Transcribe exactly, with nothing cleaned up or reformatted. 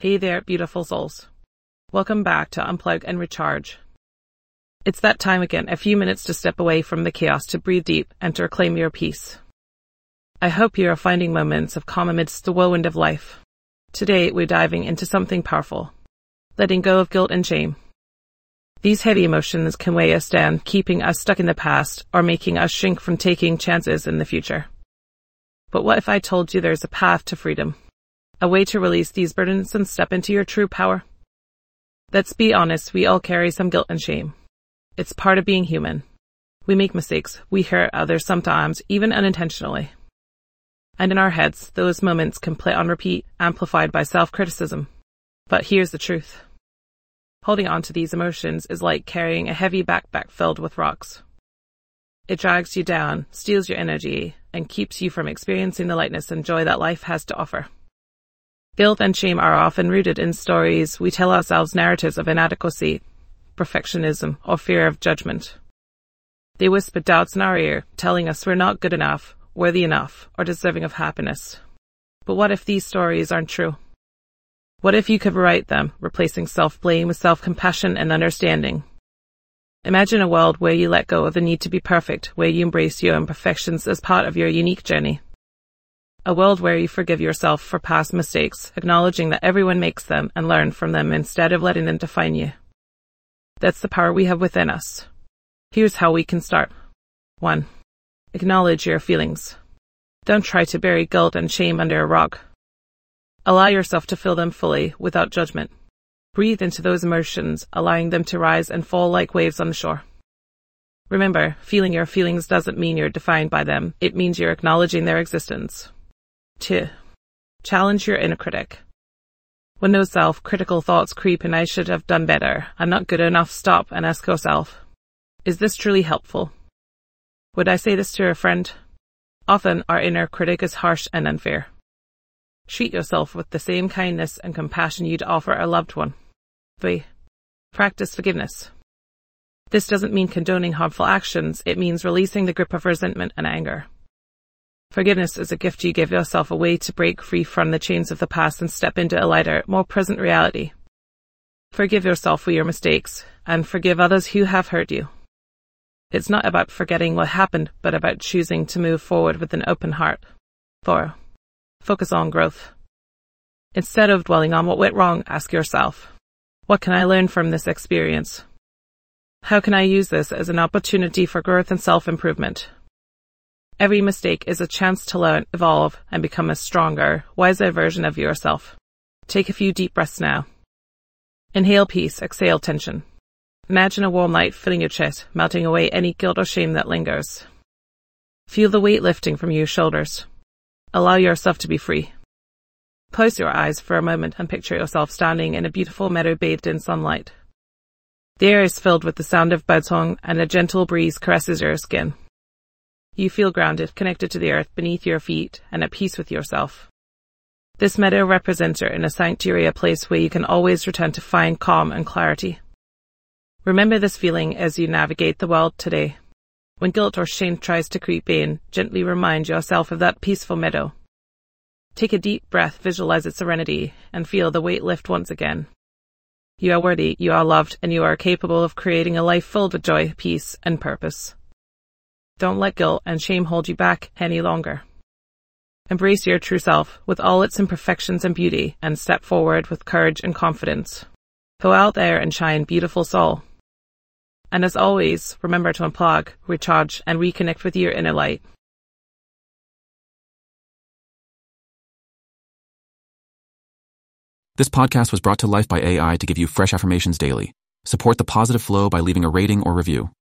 Hey there, beautiful souls. Welcome back to Unplug and Recharge. It's that time again, a few minutes to step away from the chaos, to breathe deep and to reclaim your peace. I hope you are finding moments of calm amidst the whirlwind of life. Today, we're diving into something powerful, letting go of guilt and shame. These heavy emotions can weigh us down, keeping us stuck in the past or making us shrink from taking chances in the future. But what if I told you there's a path to freedom? A way to release these burdens and step into your true power? Let's be honest, we all carry some guilt and shame. It's part of being human. We make mistakes, we hurt others sometimes, even unintentionally. And in our heads, those moments can play on repeat, amplified by self-criticism. But here's the truth. Holding on to these emotions is like carrying a heavy backpack filled with rocks. It drags you down, steals your energy, and keeps you from experiencing the lightness and joy that life has to offer. Guilt and shame are often rooted in stories we tell ourselves, narratives of inadequacy, perfectionism, or fear of judgment. They whisper doubts in our ear, telling us we're not good enough, worthy enough, or deserving of happiness. But what if these stories aren't true? What if you could rewrite them, replacing self-blame with self-compassion and understanding? Imagine a world where you let go of the need to be perfect, where you embrace your imperfections as part of your unique journey. A world where you forgive yourself for past mistakes, acknowledging that everyone makes them and learn from them instead of letting them define you. That's the power we have within us. Here's how we can start. one. Acknowledge your feelings. Don't try to bury guilt and shame under a rock. Allow yourself to feel them fully, without judgment. Breathe into those emotions, allowing them to rise and fall like waves on the shore. Remember, feeling your feelings doesn't mean you're defined by them. It means you're acknowledging their existence. two. Challenge your inner critic. When those self-critical thoughts creep in, I should have done better, I'm not good enough, stop and ask yourself, is this truly helpful? Would I say this to a friend? Often, our inner critic is harsh and unfair. Treat yourself with the same kindness and compassion you'd offer a loved one. three. Practice forgiveness. This doesn't mean condoning harmful actions, it means releasing the grip of resentment and anger. Forgiveness is a gift you give yourself, a way to break free from the chains of the past and step into a lighter, more present reality. Forgive yourself for your mistakes, and forgive others who have hurt you. It's not about forgetting what happened, but about choosing to move forward with an open heart. four. Focus on growth. Instead of dwelling on what went wrong, ask yourself, what can I learn from this experience? How can I use this as an opportunity for growth and self-improvement? Every mistake is a chance to learn, evolve, and become a stronger, wiser version of yourself. Take a few deep breaths now. Inhale peace, exhale tension. Imagine a warm light filling your chest, melting away any guilt or shame that lingers. Feel the weight lifting from your shoulders. Allow yourself to be free. Close your eyes for a moment and picture yourself standing in a beautiful meadow bathed in sunlight. The air is filled with the sound of birdsong and a gentle breeze caresses your skin. You feel grounded, connected to the earth beneath your feet, and at peace with yourself. This meadow represents your inner sanctuary, a place where you can always return to find calm and clarity. Remember this feeling as you navigate the world today. When guilt or shame tries to creep in, gently remind yourself of that peaceful meadow. Take a deep breath, visualize its serenity, and feel the weight lift once again. You are worthy, you are loved, and you are capable of creating a life filled with joy, peace, and purpose. Don't let guilt and shame hold you back any longer. Embrace your true self with all its imperfections and beauty, and step forward with courage and confidence. Go out there and shine, beautiful soul. And as always, remember to unplug, recharge, and reconnect with your inner light. This podcast was brought to life by A I to give you fresh affirmations daily. Support the positive flow by leaving a rating or review.